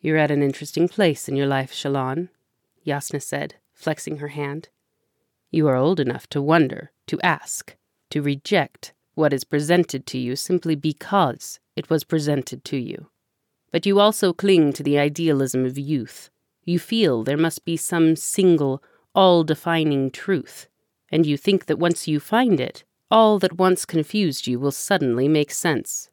"You're at an interesting place in your life, Shallan," Yasna said, flexing her hand. "You are old enough to wonder, to ask, to reject what is presented to you simply because it was presented to you. But you also cling to the idealism of youth. You feel there must be some single, all-defining truth, and you think that once you find it, all that once confused you will suddenly make sense."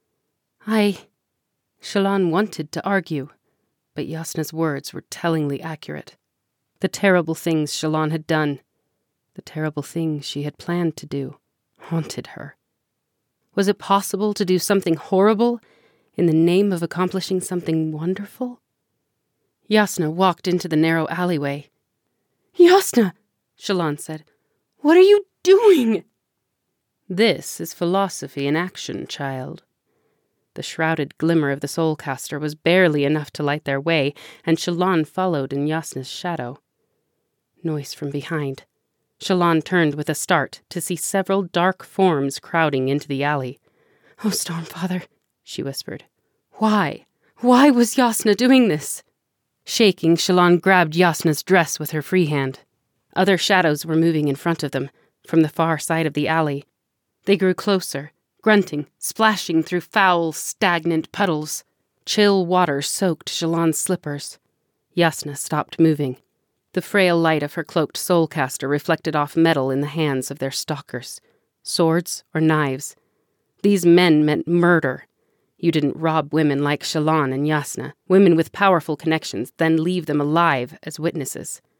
Shallan wanted to argue, but Yasna's words were tellingly accurate. The terrible things Shallan had done, the terrible things she had planned to do, haunted her. Was it possible to do something horrible in the name of accomplishing something wonderful? Yasna walked into the narrow alleyway. "Yasna," Shallan said, "what are you doing?" "This is philosophy in action, child." The shrouded glimmer of the Soulcaster was barely enough to light their way, and Shallan followed in Yasna's shadow. Noise from behind. Shallan turned with a start to see several dark forms crowding into the alley. "Oh, Stormfather," she whispered. "Why? Why was Yasna doing this?" Shaking, Shallan grabbed Yasna's dress with her free hand. Other shadows were moving in front of them, from the far side of the alley. They grew closer, grunting, splashing through foul, stagnant puddles. Chill water soaked Shallan's slippers. Yasna stopped moving. The frail light of her cloaked Soulcaster reflected off metal in the hands of their stalkers. Swords or knives. These men meant murder. You didn't rob women like Shallan and Yasna, women with powerful connections, then leave them alive as witnesses.